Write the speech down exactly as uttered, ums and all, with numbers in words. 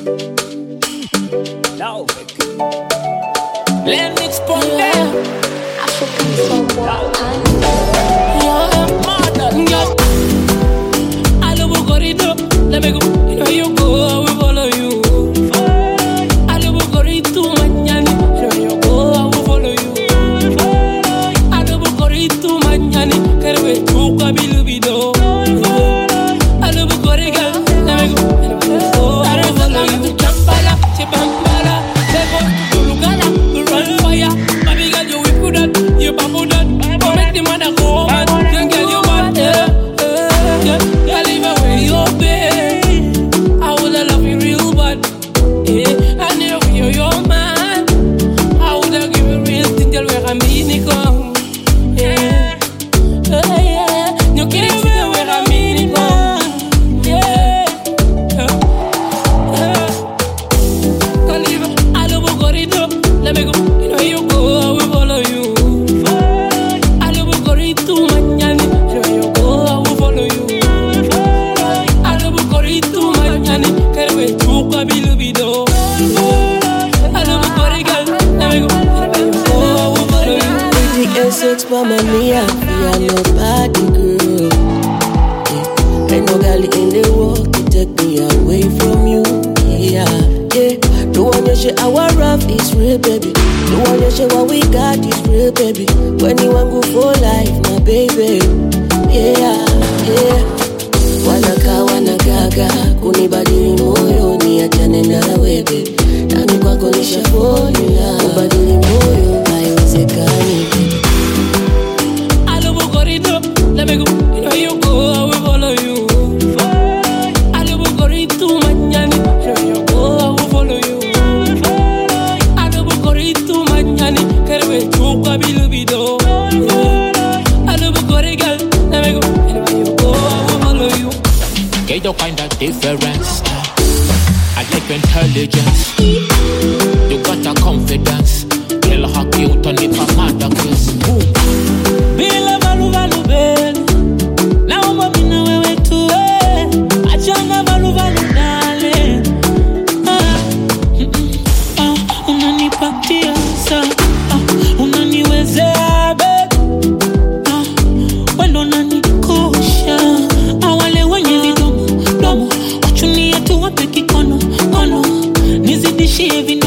Now, let me explain them. African soul. Let me go, you know you go, I will follow you. I love Gorito, Magnani, you know you go, I will follow you. I love Gorito, Magnani, Carve, Tuka, Bilubido. I love Gorigal, let me go, you go, I will follow you. Champala, Chipambala, Levo, Lugana, you run fire. My big girl, you whip with that, you babu that. You make the mother go, man, you get your man, yeah, yeah, yeah, leave away your bed. Mama mia, we are nobody girl. Yeah. Ain't no girl in the world to take me away from you. Yeah, yeah. The one you say our love is real, baby. The one you say what we got is real, baby. When you want go for life, my baby. Yeah, yeah. Wanaka wanagaga, kunibadili moyo ni achane nawe, baby. Nami kwako nishafolila, kubadili moyo haiwezekani, baby. Let me go, you know you go, I will follow you. I love Gorito, Magnani, you know you go, I will follow you. I love Gorito, Magnani, Carve, Tuka, Bilubido. I love Gorigal, let me go, you know you go, I will follow you. Get the kind of difference. I like intelligence. You got a confidence. Girl, how cute on it for mother kiss. Bila valu valu bel, naomba mina wewe tuwe, achana valu valu dale. Ah, ah, unanipatia sa, ah, unaniwezea be, ah, wendo unanikosha, awale wenye lidomo, domo, wachunie tu wape kikono, kono, nizidishie vina.